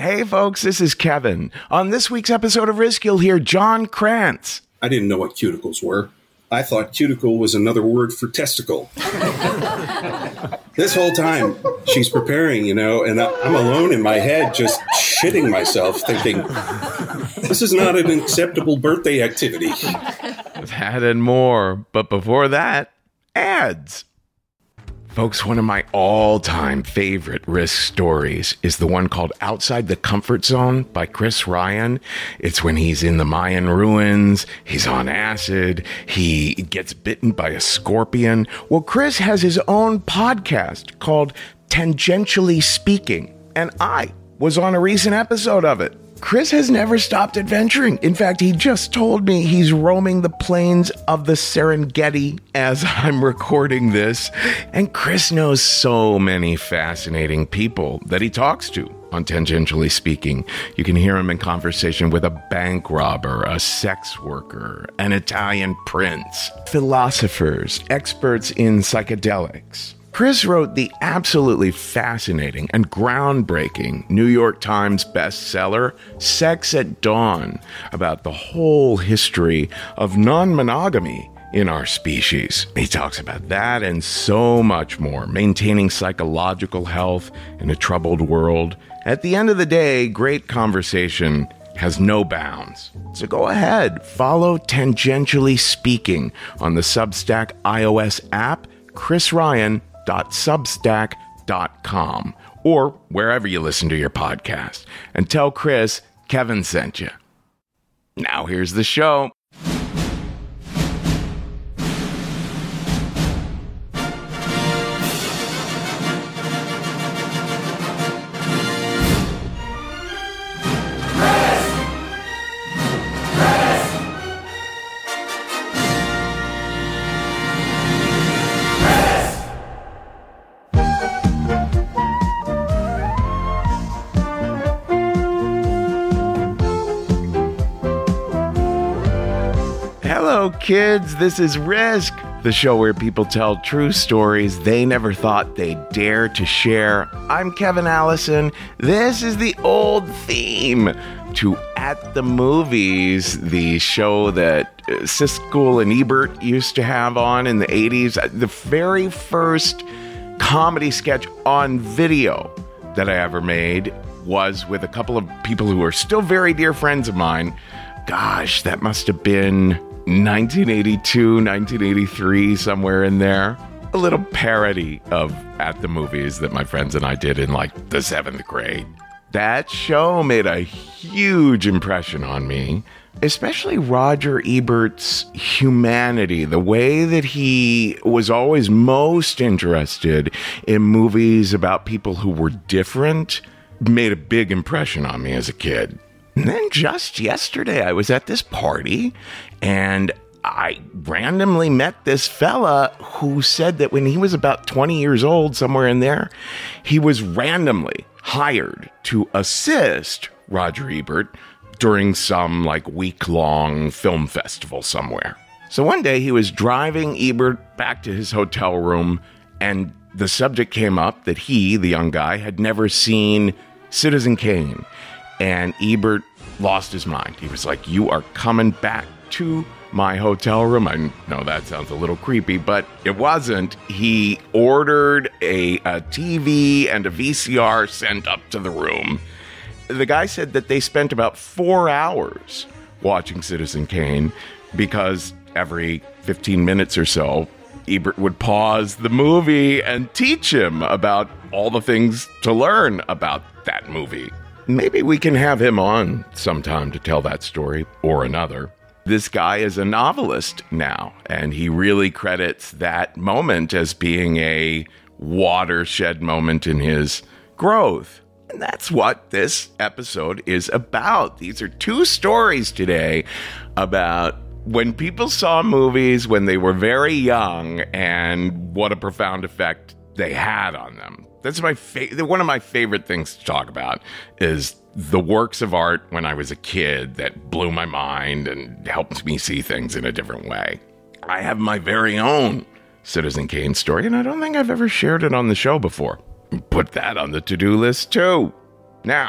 Hey folks, this is Kevin. On this week's episode of Risk, you'll hear John Krantz. I didn't know what cuticles were. I thought cuticle was another word for testicle. This whole time, she's preparing, and I'm alone in my head just shitting myself thinking, this is not an acceptable birthday activity. That and more. But before that, ads. Folks, one of my all-time favorite Risk stories is the one called Outside the Comfort Zone by Chris Ryan. It's when he's in the Mayan ruins, he's on acid, he gets bitten by a scorpion. Well, Chris has his own podcast called Tangentially Speaking, and I was on a recent episode of it. Chris has never stopped adventuring. In fact, he just told me he's roaming the plains of the Serengeti as I'm recording this. And Chris knows so many fascinating people that he talks to on Tangentially Speaking. You can hear him in conversation with a bank robber, a sex worker, an Italian prince, philosophers, experts in psychedelics. Chris wrote the absolutely fascinating and groundbreaking New York Times bestseller, Sex at Dawn, about the whole history of non-monogamy in our species. He talks about that and so much more, maintaining psychological health in a troubled world. At the end of the day, great conversation has no bounds. So go ahead, follow Tangentially Speaking on the Substack iOS app, chrisryan.substack.com, or wherever you listen to your podcast, and tell Chris Kevin sent you. Now here's the show. Hello, kids. This is Risk, the show where people tell true stories they never thought they'd dare to share. I'm Kevin Allison. This is the old theme to At the Movies, the show that Siskel and Ebert used to have on in the 80s. The very first comedy sketch on video that I ever made was with a couple of people who are still very dear friends of mine. Gosh, that must have been 1982, 1983, somewhere in there. A little parody of At the Movies that my friends and I did in like the 7th grade. That show made a huge impression on me, especially Roger Ebert's humanity, the way that he was always most interested in movies about people who were different, made a big impression on me as a kid. And then just yesterday, I was at this party, and I randomly met this fella who said that when he was about 20 years old, somewhere in there, he was randomly hired to assist Roger Ebert during some week-long film festival somewhere. So one day he was driving Ebert back to his hotel room, and the subject came up that he, the young guy, had never seen Citizen Kane. And Ebert lost his mind. He was like, "You are coming back to my hotel room." I know that sounds a little creepy, but it wasn't. He ordered a TV and a VCR sent up to the room. The guy said that they spent about 4 hours watching Citizen Kane because every 15 minutes or so, Ebert would pause the movie and teach him about all the things to learn about that movie. Maybe we can have him on sometime to tell that story or another. This guy is a novelist now, and he really credits that moment as being a watershed moment in his growth. And that's what this episode is about. These are two stories today about when people saw movies when they were very young and what a profound effect they had on them. That's one of my favorite things to talk about is the works of art when I was a kid that blew my mind and helped me see things in a different way. I have my very own Citizen Kane story, and I don't think I've ever shared it on the show before. Put that on the to-do list too. Now,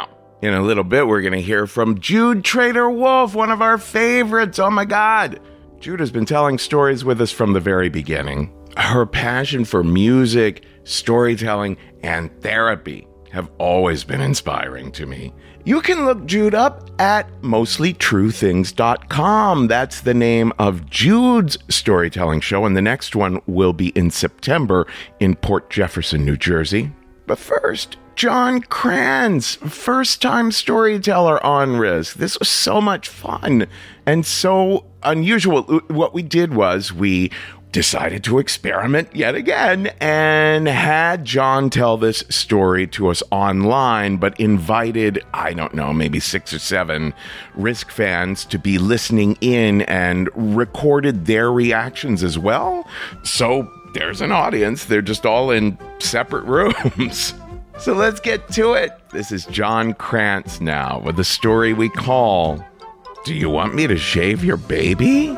In a little bit, we're going to hear from Jude Trader Wolf, one of our favorites. Oh my God. Jude has been telling stories with us from the very beginning. Her passion for music, storytelling, and therapy have always been inspiring to me. You can look Jude up at mostlytruethings.com. That's the name of Jude's storytelling show, and the next one will be in September in Port Jefferson, New Jersey. But first, John Kranz, first-time storyteller on Risk. This was so much fun and so unusual. What we did was we decided to experiment yet again and had John tell this story to us online, but invited, I don't know, maybe 6 or 7 Risk fans to be listening in and recorded their reactions as well. So there's an audience. They're just all in separate rooms. So let's get to it. This is John Kranz now with a story we call, Do You Want Me to Shave Your Baby?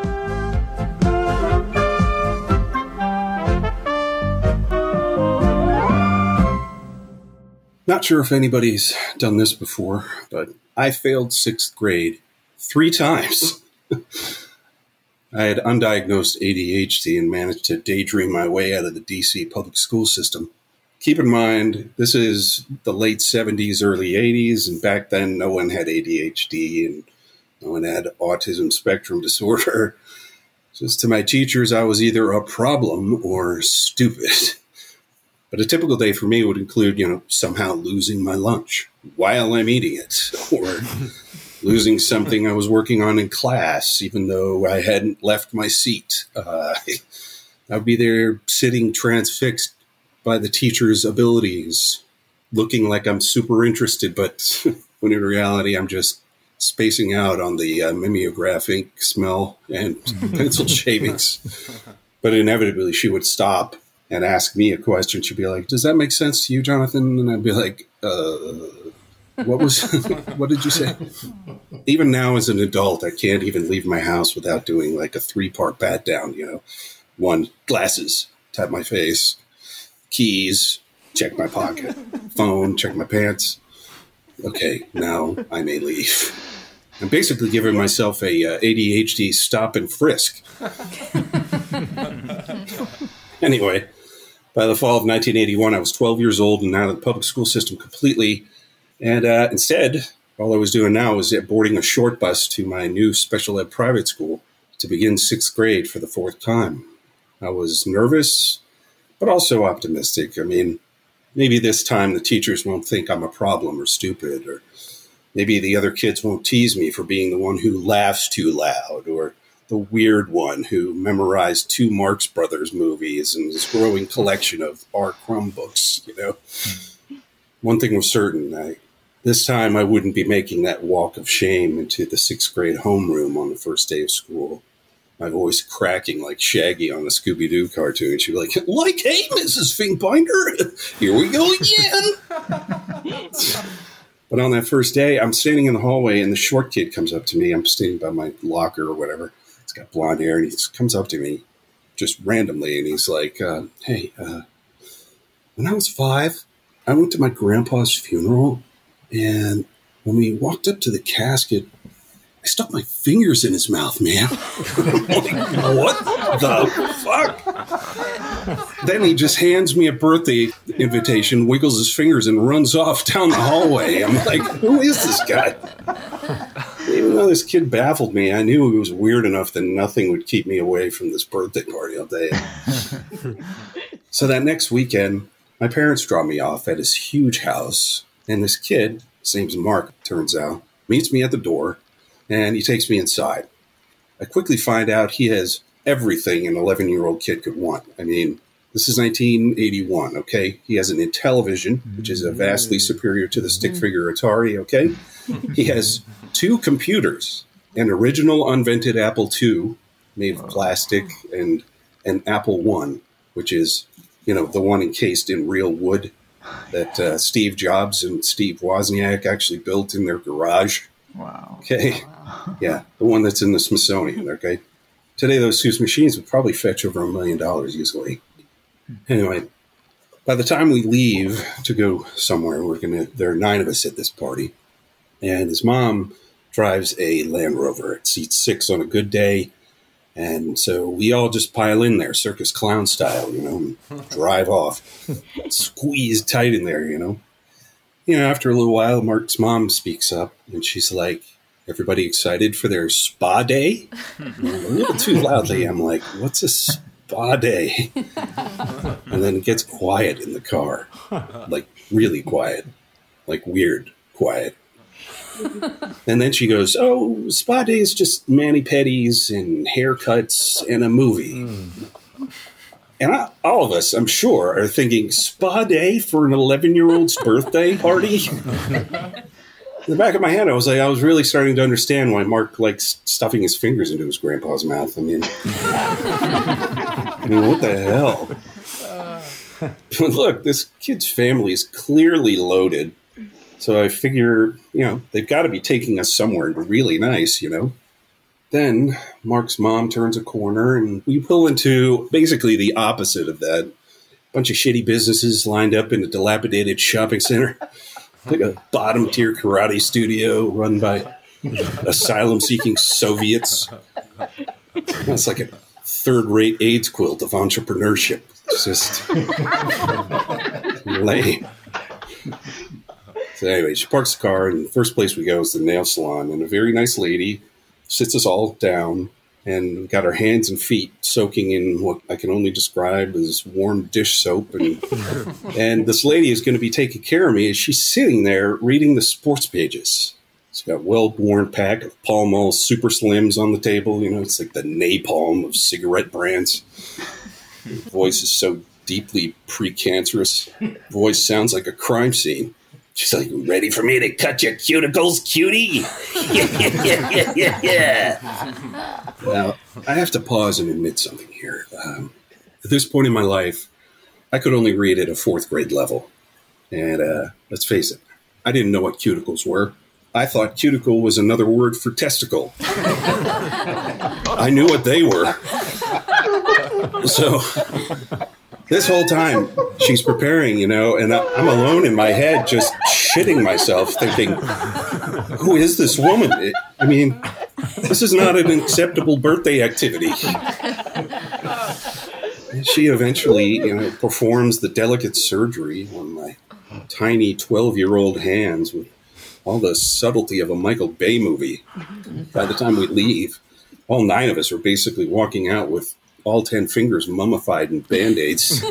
Not sure if anybody's done this before, but I failed 6th grade 3 times. I had undiagnosed ADHD and managed to daydream my way out of the DC public school system. Keep in mind, this is the late 70s, early 80s, and back then no one had ADHD and no one had autism spectrum disorder. Just to my teachers, I was either a problem or stupid. But a typical day for me would include, somehow losing my lunch while I'm eating it, or losing something I was working on in class, even though I hadn't left my seat. I'd be there sitting transfixed by the teacher's abilities, looking like I'm super interested, but when in reality, I'm just spacing out on the mimeograph ink smell and pencil shavings. But inevitably, she would stop and ask me a question. She'd be like, "Does that make sense to you, Jonathan?" And I'd be like, what did you say? Even now as an adult, I can't even leave my house without doing like a 3-part pat down, 1, glasses, tap my face, keys, check my pocket, phone, check my pants. Okay, now I may leave. I'm basically giving myself a ADHD stop and frisk. Anyway, by the fall of 1981, I was 12 years old and out of the public school system completely. And instead, all I was doing now was boarding a short bus to my new special ed private school to begin 6th grade for the 4th time. I was nervous, but also optimistic. I mean, maybe this time the teachers won't think I'm a problem or stupid, or maybe the other kids won't tease me for being the one who laughs too loud, or the weird one who memorized 2 Marx Brothers movies and his growing collection of R. Crumb books, One thing was certain, this time I wouldn't be making that walk of shame into the 6th grade homeroom on the first day of school. My voice cracking like Shaggy on a Scooby-Doo cartoon. She'd be like, "Hey, Mrs. Finkbinder, here we go again." But on that first day, I'm standing in the hallway and the short kid comes up to me. I'm standing by my locker or whatever. He's got blonde hair, and he comes up to me just randomly, and he's like, "Hey, when I was 5, I went to my grandpa's funeral, and when we walked up to the casket, I stuck my fingers in his mouth, man." I'm like, what the fuck? Then he just hands me a birthday invitation, wiggles his fingers, and runs off down the hallway. I'm like, who is this guy? Even though this kid baffled me, I knew he was weird enough that nothing would keep me away from this birthday party all day. So that next weekend, my parents dropped me off at his huge house, and this kid, his name's Mark, turns out, meets me at the door, and he takes me inside. I quickly find out he has everything an 11-year-old kid could want. I mean, this is 1981, okay? He has an Intellivision, which is vastly superior to the stick figure Atari, okay? He has 2 computers, an original unvented Apple II made of plastic, and an Apple I, which is, the one encased in real wood that Steve Jobs and Steve Wozniak actually built in their garage. Wow. Okay. Yeah, the one that's in the Smithsonian, okay? Today, those 2 machines would probably fetch over $1 million easily. Anyway, By the time we leave to go somewhere, there are 9 of us at this party. And his mom drives a Land Rover. It seats 6 on a good day. And so we all just pile in there, circus clown style, and drive off. Squeeze tight in there, After a little while, Mark's mom speaks up, and she's like, everybody excited for their spa day? A little too loudly. I'm like, what's a spa day? And then it gets quiet in the car, like really quiet, like weird quiet. And then she goes, oh, spa day is just mani-pedis and haircuts and a movie. And all of us, I'm sure, are thinking, spa day for an 11-year-old's birthday party? In the back of my head, I was really starting to understand why Mark likes stuffing his fingers into his grandpa's mouth. I mean, what the hell? But look, this kid's family is clearly loaded. So I figure, they've got to be taking us somewhere really nice, Then Mark's mom turns a corner and we pull into basically the opposite of that. Bunch of shitty businesses lined up in a dilapidated shopping center. Like a bottom-tier karate studio run by asylum-seeking Soviets. That's like a third-rate AIDS quilt of entrepreneurship. It's just lame. So anyway, she parks the car, and the first place we go is the nail salon. And a very nice lady sits us all down and got her hands and feet soaking in what I can only describe as warm dish soap. And this lady is going to be taking care of me as she's sitting there reading the sports pages. It's got a well-worn pack of Pall Mall Super Slims on the table. It's like the napalm of cigarette brands. Her voice is so deeply precancerous. Voice sounds like a crime scene. She's like, ready for me to cut your cuticles, cutie? Yeah. Now, I have to pause and admit something here. At this point in my life, I could only read at a 4th grade level. And let's face it, I didn't know what cuticles were. I thought cuticle was another word for testicle. I knew what they were. So this whole time she's preparing, and I'm alone in my head just shitting myself thinking, who is this woman? I mean, this is not an acceptable birthday activity. She eventually, performs the delicate surgery on my tiny 12-year-old hands with all the subtlety of a Michael Bay movie. By the time we leave, all 9 of us are basically walking out with all 10 fingers mummified in Band-Aids.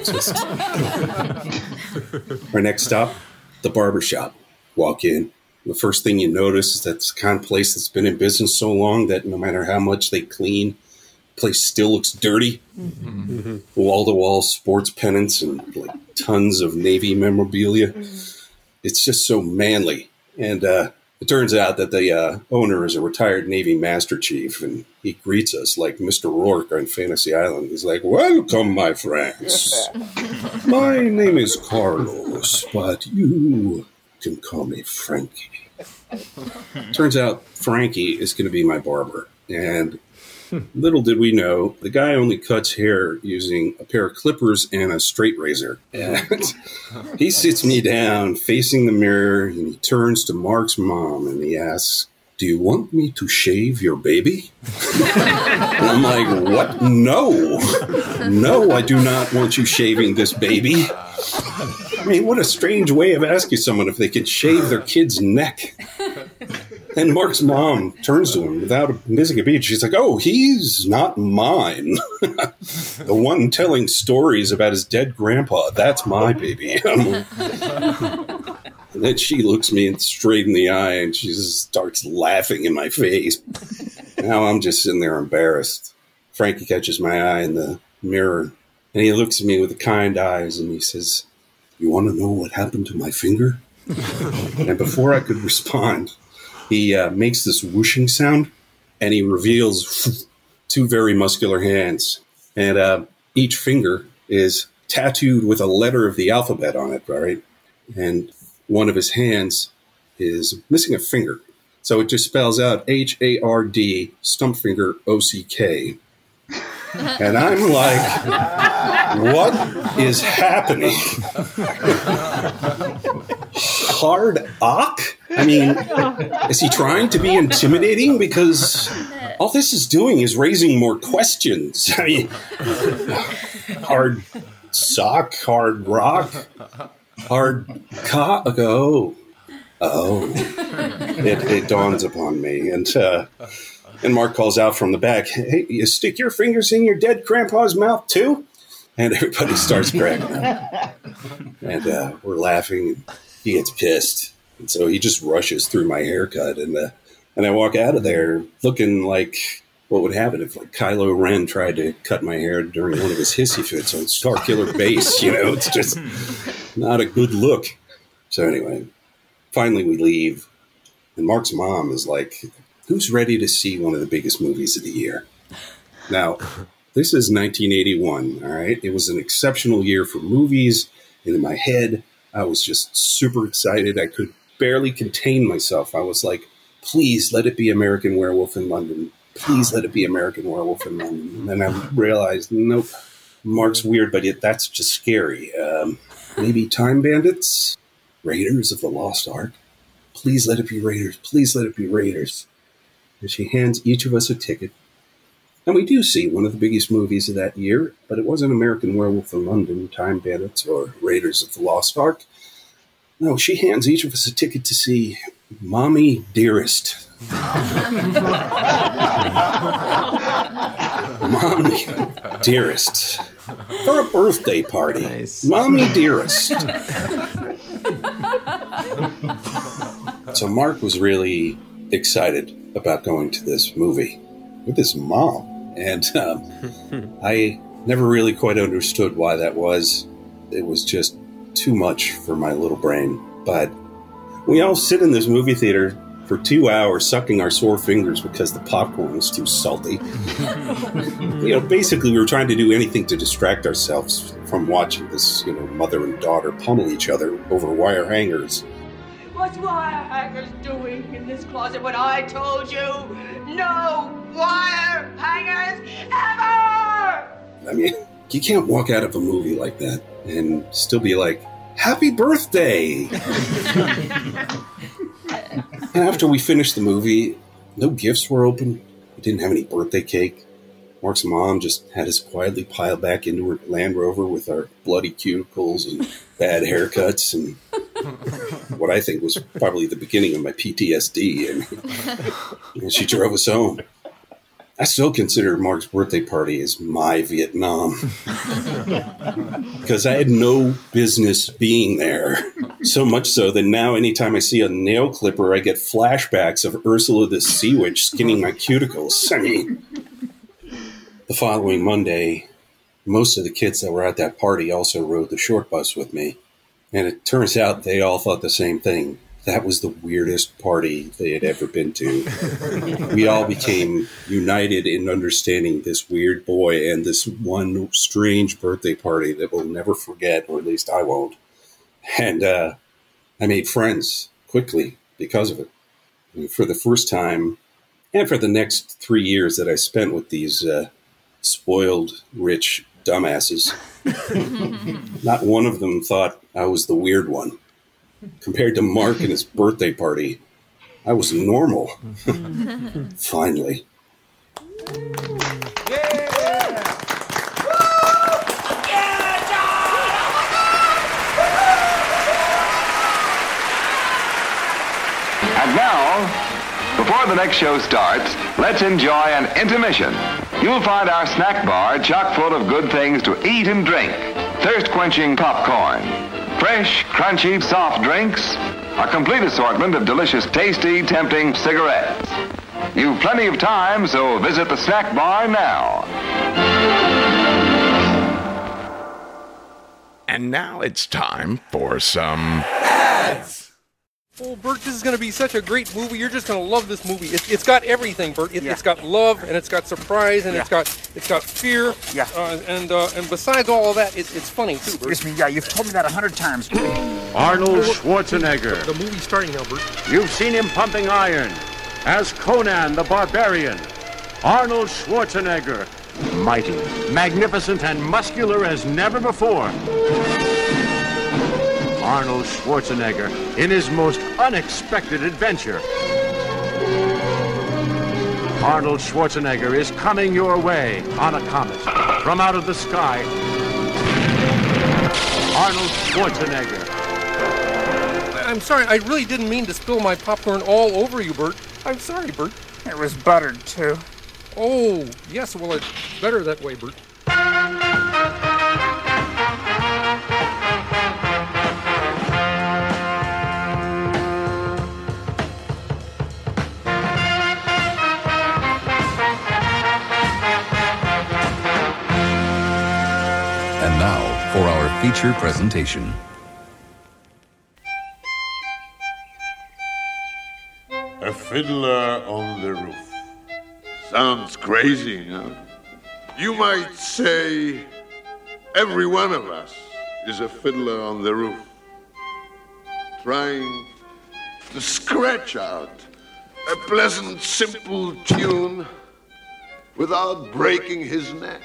Our next stop, the barbershop. Walk in. The first thing you notice is that's the kind of place that's been in business so long that no matter how much they clean, the place still looks dirty. Mm-hmm. Wall-to-wall sports pennants and like tons of Navy memorabilia. Mm-hmm. It's just so manly. And it turns out that the owner is a retired Navy Master Chief, and he greets us like Mr. Rourke on Fantasy Island. He's like, welcome, my friends. My name is Carlos, but you can call me Frankie. Turns out Frankie is going to be my barber. And little did we know, the guy only cuts hair using a pair of clippers and a straight razor. And he sits me down facing the mirror, and he turns to Mark's mom and he asks, do you want me to shave your baby? And I'm like, what? No, I do not want you shaving this baby. I mean, what a strange way of asking someone if they could shave their kid's neck. And Mark's mom turns to him without missing a beat. She's like, oh, he's not mine. The one telling stories about his dead grandpa. That's my baby. And then she looks me straight in the eye and she just starts laughing in my face. Now I'm just sitting there embarrassed. Frankie catches my eye in the mirror and he looks at me with the kind eyes and he says, you want to know what happened to my finger? And before I could respond, he makes this whooshing sound, and he reveals 2 very muscular hands. And each finger is tattooed with a letter of the alphabet on it, right? And one of his hands is missing a finger. So it just spells out H-A-R-D, stump finger, O-C-K. And I'm like, what is happening? Hard Ock? I mean, is he trying to be intimidating? Because all this is doing is raising more questions. I mean, hard sock, hard rock, hard cock. Oh, it dawns upon me. And Mark calls out from the back, hey, you stick your fingers in your dead grandpa's mouth too? And everybody starts cracking up. And we're laughing. He gets pissed. And so he just rushes through my haircut. And I walk out of there looking like what would happen if like Kylo Ren tried to cut my hair during one of his hissy fits on Starkiller Base. You know, it's just not a good look. So anyway, finally we leave. And Mark's mom is like, who's ready to see one of the biggest movies of the year? Now, this is 1981, all right? It was an exceptional year for movies. And in my head, I was just super excited. I could barely contain myself. I was like, please let it be American Werewolf in London. Please let it be American Werewolf in London. And then I realized, nope, Mark's weird, but that's just scary. Maybe Time Bandits? Raiders of the Lost Ark? Please let it be Raiders. Please let it be Raiders. And she hands each of us a ticket. And we do see one of the biggest movies of that year, but it wasn't American Werewolf in London, Time Bandits, or Raiders of the Lost Ark. No, she hands each of us a ticket to see Mommy Dearest. Mommy Dearest. For a birthday party. Nice. Mommy Dearest. So Mark was really excited about going to this movie with his mom. And I never really quite understood why that was. It was just too much for my little brain. But we all sit in this movie theater for 2 hours sucking our sore fingers because the popcorn was too salty. Basically we were trying to do anything to distract ourselves from watching this, mother and daughter pummel each other over wire hangers. What's wire hangers doing in this closet when I told you no wire hangers ever? I mean, you can't walk out of a movie like that and still be like, happy birthday! And after we finished the movie, no gifts were open. We didn't have any birthday cake. Mark's mom just had us quietly pile back into her Land Rover with our bloody cuticles and bad haircuts and what I think was probably the beginning of my PTSD. And she drove us home. I still consider Mark's birthday party as my Vietnam because I had no business being there. So much so that now anytime I see a nail clipper, I get flashbacks of Ursula the Sea Witch skinning my cuticles. I mean, the following Monday, most of the kids that were at that party also rode the short bus with me. And it turns out they all thought the same thing. That was the weirdest party they had ever been to. We all became united in understanding this weird boy and this one strange birthday party that we'll never forget, or at least I won't. And I made friends quickly because of it. And for the first time, and for the next 3 years that I spent with these spoiled, rich dumbasses, not one of them thought I was the weird one. Compared to Mark and his birthday party, I was normal. Finally. And now, before the next show starts, let's enjoy an intermission. You'll find our snack bar chock full of good things to eat and drink. Thirst-quenching popcorn, fresh, crunchy, soft drinks, a complete assortment of delicious, tasty, tempting cigarettes. You've plenty of time, so visit the snack bar now. And now it's time for some ads. Oh, Bert, this is going to be such a great movie. You're just going to love this movie. It's got everything, Bert. It's got love, and it's got surprise, and it's got fear. Yeah. And besides all of that, it's funny too, Bert. Excuse me, yeah, you've told me that 100 times. Arnold Schwarzenegger. The movie's starting now, Bert. You've seen him pumping iron as Conan the Barbarian. Arnold Schwarzenegger, mighty, magnificent, and muscular as never before. Arnold Schwarzenegger in his most unexpected adventure. Arnold Schwarzenegger is coming your way on a comet from out of the sky. Arnold Schwarzenegger. I'm sorry, I really didn't mean to spill my popcorn all over you, Bert. I'm sorry, Bert. It was buttered, too. Oh, yes, well, it's better that way, Bert. And now for our feature presentation. A Fiddler on the Roof. Sounds crazy, huh? You might say every one of us is a fiddler on the roof, trying to scratch out a pleasant, simple tune without breaking his neck.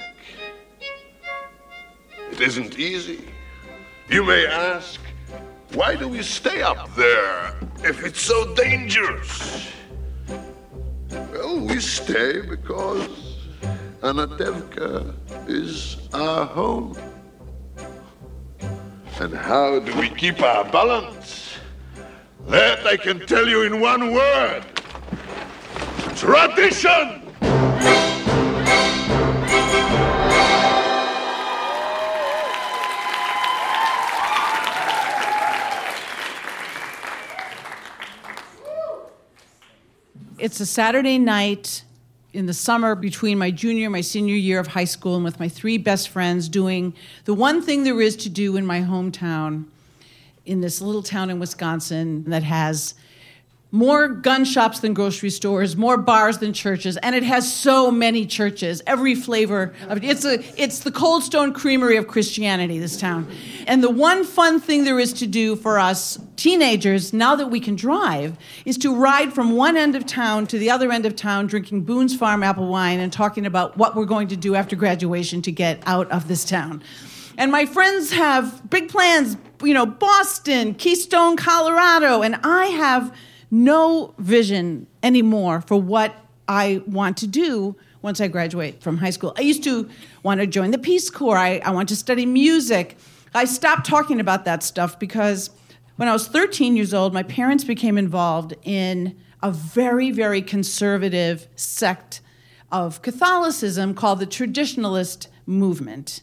It isn't easy. You may ask, why do we stay up there if it's so dangerous? Well, we stay because Anatevka is our home. And how do we keep our balance? That I can tell you in one word. Tradition! It's a Saturday night in the summer between my junior and my senior year of high school, and with my three best friends doing the one thing there is to do in my hometown, in this little town in Wisconsin that has more gun shops than grocery stores, more bars than churches, and it has so many churches, every flavor of it. It's the Cold Stone Creamery of Christianity, this town. And the one fun thing there is to do for us teenagers, now that we can drive, is to ride from one end of town to the other end of town, drinking Boone's Farm apple wine and talking about what we're going to do after graduation to get out of this town. And my friends have big plans, Boston, Keystone, Colorado, and I have no vision anymore for what I want to do once I graduate from high school. I used to want to join the Peace Corps. I want to study music. I stopped talking about that stuff because when I was 13 years old, my parents became involved in a very, very conservative sect of Catholicism called the Traditionalist Movement.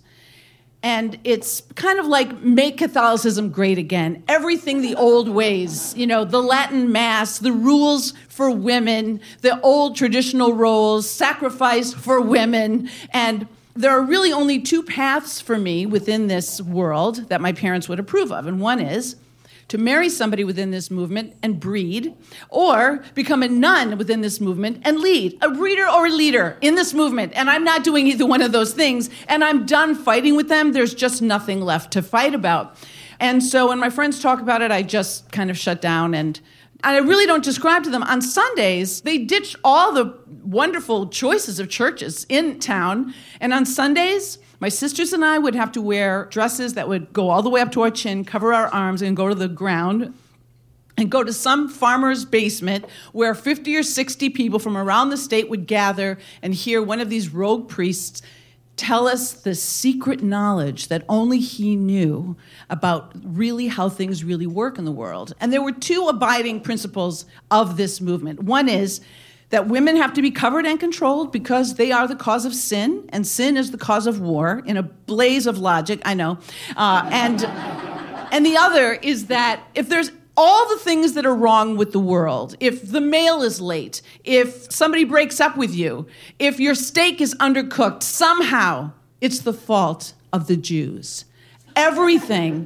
And it's kind of like make Catholicism great again. Everything the old ways, the Latin Mass, the rules for women, the old traditional roles, sacrifice for women. And there are really only two paths for me within this world that my parents would approve of. And one is to marry somebody within this movement and breed, or become a nun within this movement and lead, a reader or a leader in this movement. And I'm not doing either one of those things, and I'm done fighting with them. There's just nothing left to fight about. And so when my friends talk about it, I just kind of shut down, and I really don't describe to them. On Sundays, they ditch all the wonderful choices of churches in town, and on Sundays, my sisters and I would have to wear dresses that would go all the way up to our chin, cover our arms, and go to the ground, and go to some farmer's basement where 50 or 60 people from around the state would gather and hear one of these rogue priests tell us the secret knowledge that only he knew about really how things really work in the world. And there were two abiding principles of this movement. One is that women have to be covered and controlled because they are the cause of sin, and sin is the cause of war, in a blaze of logic, I know. And the other is that if there's all the things that are wrong with the world, if the mail is late, if somebody breaks up with you, if your steak is undercooked, somehow it's the fault of the Jews. Everything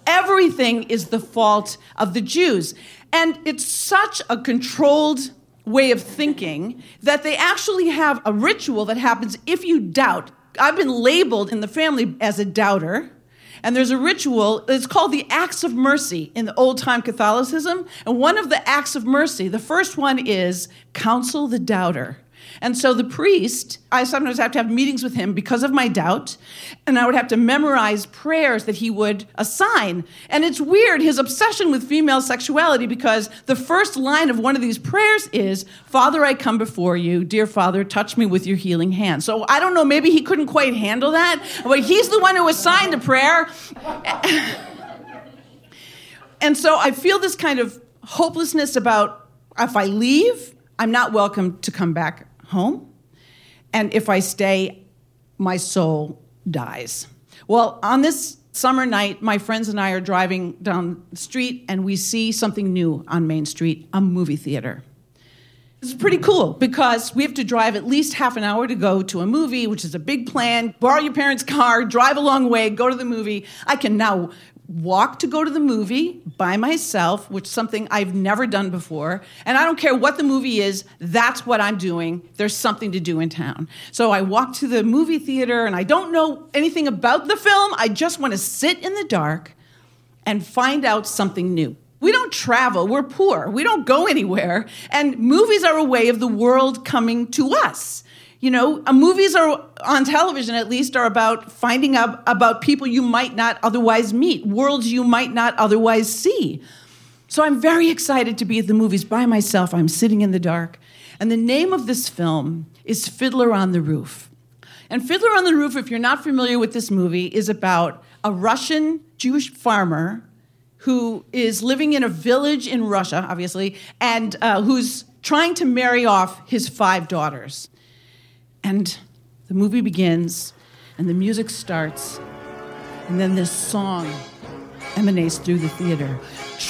is the fault of the Jews. And it's such a controlled way of thinking that they actually have a ritual that happens if you doubt. I've been labeled in the family as a doubter, and there's a ritual, it's called the Acts of Mercy in the old-time Catholicism, and one of the Acts of Mercy, the first one is counsel the doubter. And so the priest, I sometimes have to have meetings with him because of my doubt, and I would have to memorize prayers that he would assign. And it's weird, his obsession with female sexuality, because the first line of one of these prayers is, Father, I come before you. Dear Father, touch me with your healing hand. So I don't know, maybe he couldn't quite handle that, but he's the one who assigned the prayer. And so I feel this kind of hopelessness about if I leave, I'm not welcome to come back home. And if I stay, my soul dies. Well, on this summer night, my friends and I are driving down the street, and we see something new on Main Street, a movie theater. It's pretty cool because we have to drive at least half an hour to go to a movie, which is a big plan. Borrow your parents' car, drive a long way, go to the movie. I can now walk to go to the movie by myself, which is something I've never done before. And I don't care what the movie is, that's what I'm doing. There's something to do in town. So I walk to the movie theater, and I don't know anything about the film. I just want to sit in the dark and find out something new. We don't travel. We're poor. We don't go anywhere. And movies are a way of the world coming to us. You know, movies are on television, at least, are about finding out about people you might not otherwise meet, worlds you might not otherwise see. So I'm very excited to be at the movies by myself. I'm sitting in the dark. And the name of this film is Fiddler on the Roof. And Fiddler on the Roof, if you're not familiar with this movie, is about a Russian Jewish farmer who is living in a village in Russia, obviously, and who's trying to marry off his 5 daughters. And the movie begins, and the music starts, and then this song emanates through the theater.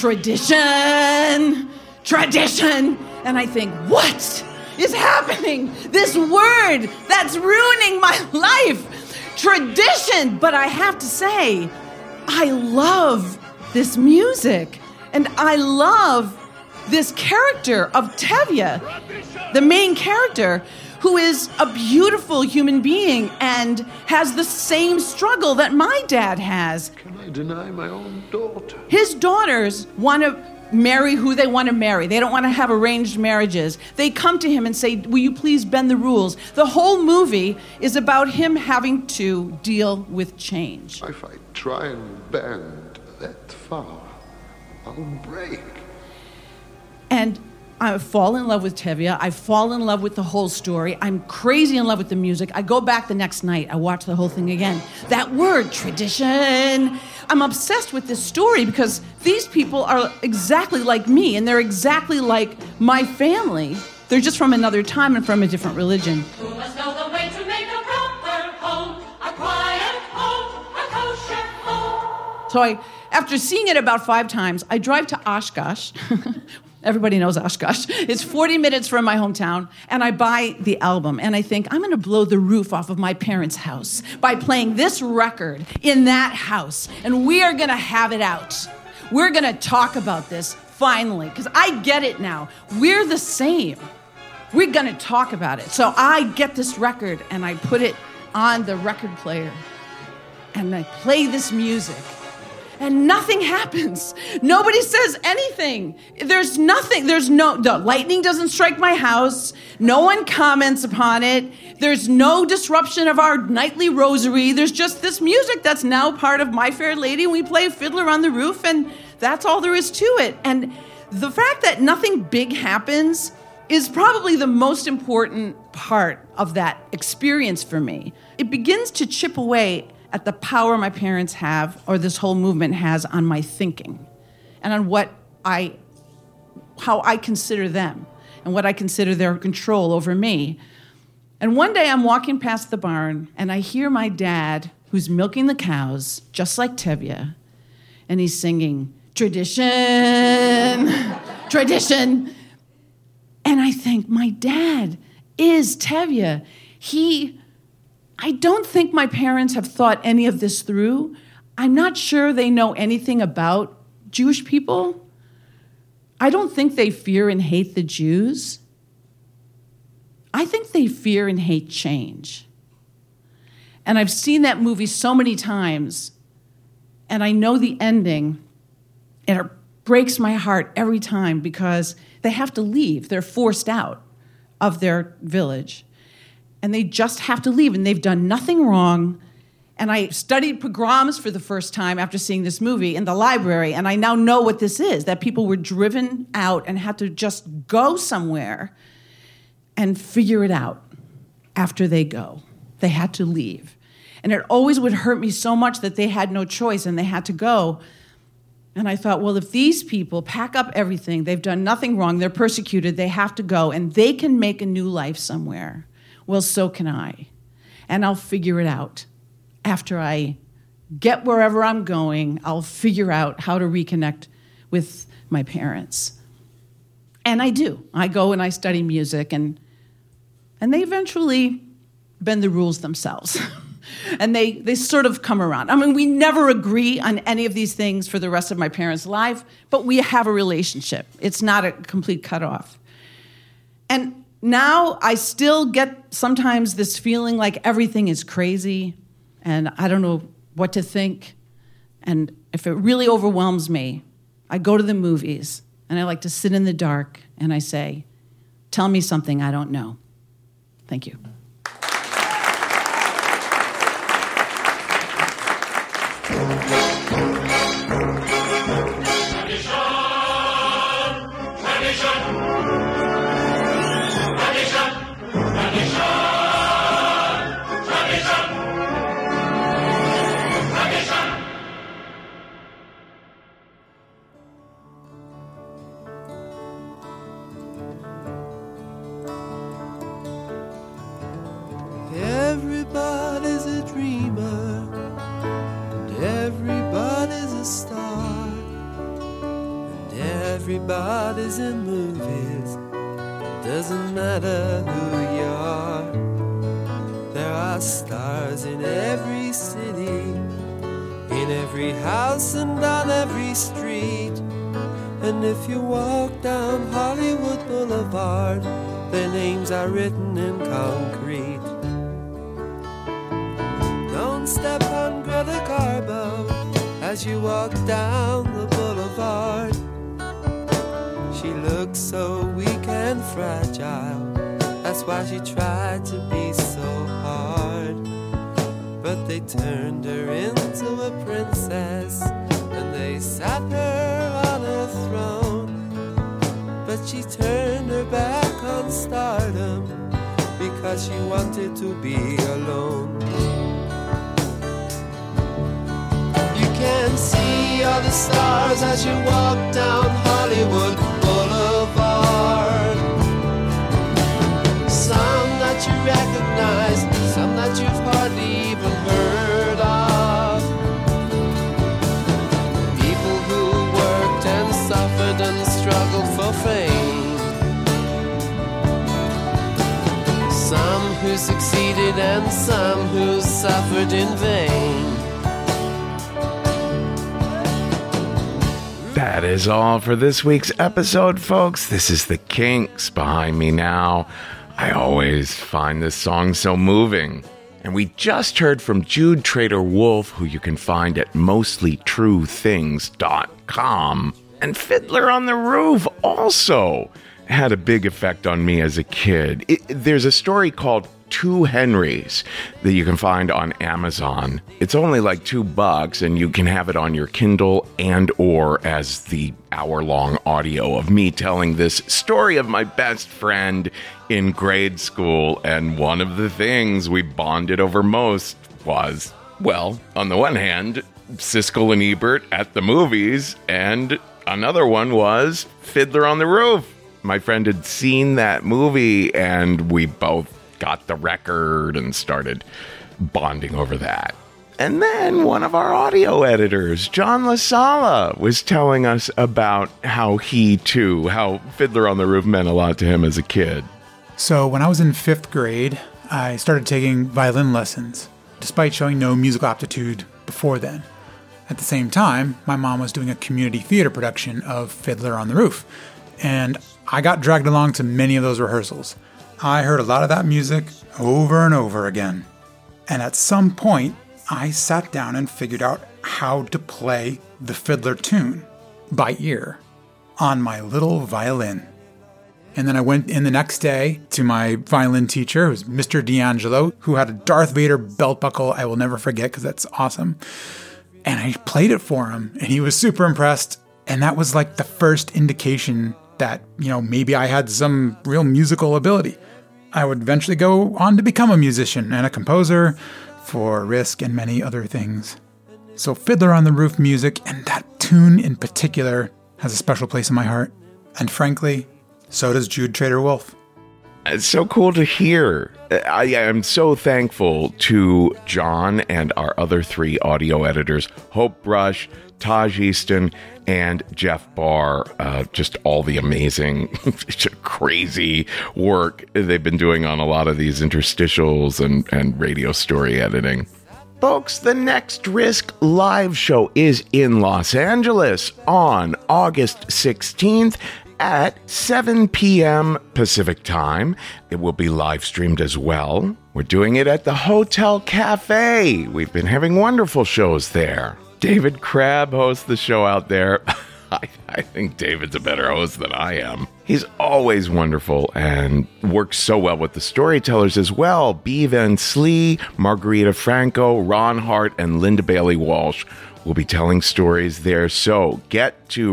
Tradition! Tradition! And I think, what is happening? This word that's ruining my life! Tradition! But I have to say, I love this music, and I love this character of Tevye, the main character, who is a beautiful human being and has the same struggle that my dad has. Can I deny my own daughter? His daughters want to marry who they want to marry. They don't want to have arranged marriages. They come to him and say, will you please bend the rules? The whole movie is about him having to deal with change. If I try and bend that far, I'll break. And I fall in love with Tevye. I fall in love with the whole story. I'm crazy in love with the music. I go back the next night. I watch the whole thing again. That word, tradition. I'm obsessed with this story because these people are exactly like me, and they're exactly like my family. They're just from another time and from a different religion. Who must know the way to make a proper home, a quiet home, a kosher home? So after seeing it about 5 times, I drive to Oshkosh. Everybody knows Oshkosh. It's 40 minutes from my hometown, and I buy the album, and I think, I'm going to blow the roof off of my parents' house by playing this record in that house, and we are going to have it out. We're going to talk about this, finally, because I get it now. We're the same. We're going to talk about it. So I get this record, and I put it on the record player, and I play this music. And nothing happens. Nobody says anything. There's nothing. The lightning doesn't strike my house. No one comments upon it. There's no disruption of our nightly rosary. There's just this music that's now part of My Fair Lady. We play Fiddler on the Roof, and that's all there is to it. And the fact that nothing big happens is probably the most important part of that experience for me. It begins to chip away at the power my parents have, or this whole movement has, on my thinking and on how I consider them and what I consider their control over me. And one day I'm walking past the barn and I hear my dad, who's milking the cows, just like Tevye, and he's singing, tradition, tradition. And I think, my dad is Tevye. I don't think my parents have thought any of this through. I'm not sure they know anything about Jewish people. I don't think they fear and hate the Jews. I think they fear and hate change. And I've seen that movie so many times, and I know the ending, and it breaks my heart every time because they have to leave. They're forced out of their village, and they just have to leave, and they've done nothing wrong. And I studied pogroms for the first time after seeing this movie in the library, and I now know what this is, that people were driven out and had to just go somewhere and figure it out after they go. They had to leave. And it always would hurt me so much that they had no choice and they had to go. And I thought, well, if these people pack up everything, they've done nothing wrong, they're persecuted, they have to go, and they can make a new life somewhere, well, so can I. And I'll figure it out. After I get wherever I'm going, I'll figure out how to reconnect with my parents. And I do. I go and I study music, and they eventually bend the rules themselves. And they sort of come around. I mean, we never agree on any of these things for the rest of my parents' life, but we have a relationship. It's not a complete cutoff. And now I still get sometimes this feeling like everything is crazy, and I don't know what to think. And if it really overwhelms me, I go to the movies, and I like to sit in the dark, and I say, tell me something I don't know. Thank you. Everybody's a dreamer, and everybody's a star, and everybody's in movies. It doesn't matter who you are. There are stars in every city, in every house and on every street. And if you walk down Hollywood Boulevard, their names are written in concrete. Don't step on Greta Garbo as you walk down the boulevard. She looks so weak and fragile, that's why she tried to be so hard. But they turned her into a princess, and they sat her on a throne. But she turned her back on stardom, because she wanted to be alone. You can see all the stars as you walk down Hollywood Boulevard. Some that you recognize, some that you've hardly even heard of. People who worked and suffered and struggled for fame. Some who succeeded and some who suffered in vain. That is all for this week's episode, folks. This is the Kinks behind me now. I always find this song so moving. And we just heard from Jude Trader Wolf, who you can find at mostlytruethings.com. And Fiddler on the Roof also had a big effect on me as a kid. There's a story called Two Henrys that you can find on Amazon. It's only like $2, and you can have it on your Kindle and or as the hour-long audio of me telling this story of my best friend in grade school. And one of the things we bonded over most was, well, on the one hand, Siskel and Ebert at the movies, and another one was Fiddler on the Roof. My friend had seen that movie, and we both got the record and started bonding over that. And then one of our audio editors, John LaSala, was telling us about how Fiddler on the Roof meant a lot to him as a kid. So when I was in 5th grade, I started taking violin lessons, despite showing no musical aptitude before then. At the same time, my mom was doing a community theater production of Fiddler on the Roof, and I got dragged along to many of those rehearsals. I heard a lot of that music over and over again. And at some point, I sat down and figured out how to play the Fiddler tune by ear on my little violin. And then I went in the next day to my violin teacher, who was Mr. D'Angelo, who had a Darth Vader belt buckle I will never forget because that's awesome. And I played it for him, and he was super impressed. And that was like the first indication that, maybe I had some real musical ability. I would eventually go on to become a musician and a composer for Risk and many other things. So Fiddler on the Roof music, and that tune in particular, has a special place in my heart. And frankly, so does Jude Trader-Wolf. It's so cool to hear. I am so thankful to John and our other 3 audio editors, Hope Brush, Taj Easton, and Jeff Barr. Just all the amazing, crazy work they've been doing on a lot of these interstitials and radio story editing. Folks, the next Risk live show is in Los Angeles on August 16th. At 7 p.m. Pacific time. It will be live streamed as well. We're doing it at the Hotel Cafe. We've been having wonderful shows there. David Crabb hosts the show out there. I think David's a better host than I am. He's always wonderful and works so well with the storytellers as well. Bea Van Slee, Margarita Franco, Ron Hart, and Linda Bailey Walsh will be telling stories there. So get to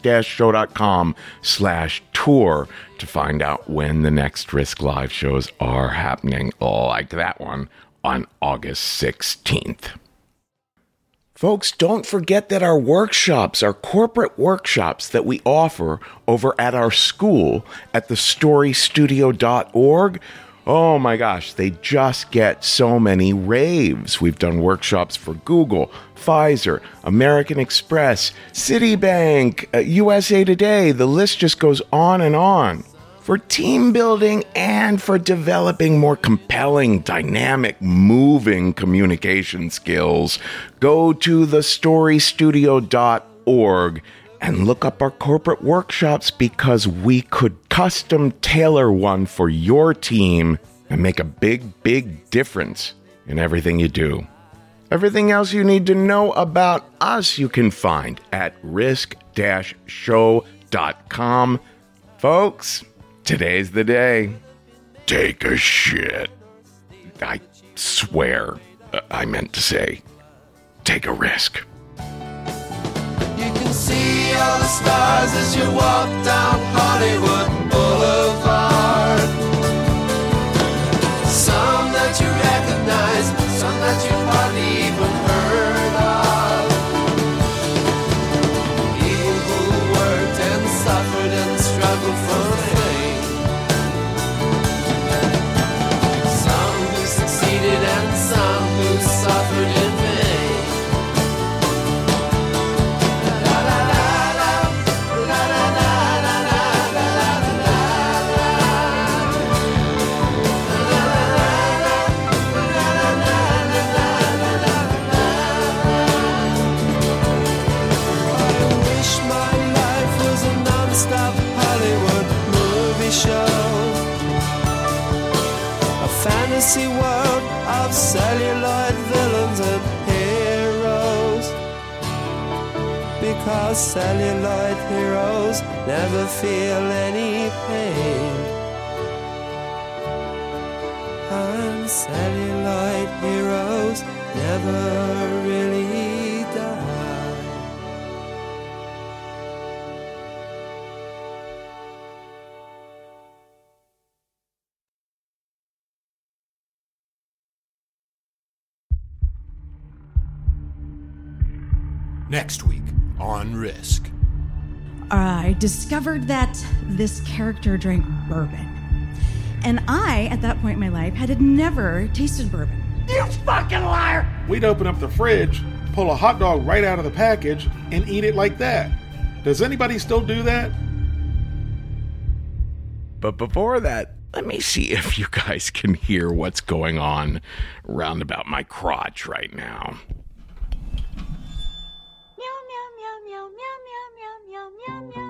risk-show.com/tour to find out when the next Risk live shows are happening, like that one on August 16th. Folks, don't forget that our workshops, our corporate workshops that we offer over at our school at thestorystudio.org, oh my gosh, they just get so many raves. We've done workshops for Google, Pfizer, American Express, Citibank, USA Today. The list just goes on and on. For team building and for developing more compelling, dynamic, moving communication skills, go to thestorystudio.org and look up our corporate workshops, because we could custom tailor one for your team and make a big, big difference in everything you do. Everything else you need to know about us you can find at risk-show.com. Folks, today's the day. Take a shit. I swear I meant to say, take a risk. See all the stars as you walk down Hollywood Boulevard. Some that you recognize, some that you've hardly even heard of. People who worked and suffered and struggled for fame. Some who succeeded and some who suffered in vain. Fantasy world of celluloid villains and heroes, because celluloid heroes never feel any pain, and celluloid heroes never really die. Next week on Risk. I discovered that this character drank bourbon. And I, at that point in my life, had never tasted bourbon. You fucking liar! We'd open up the fridge, pull a hot dog right out of the package, and eat it like that. Does anybody still do that? But before that, let me see if you guys can hear what's going on round about my crotch right now. Meow, meow, meow, meow, meow, meow, meow, meow, meow.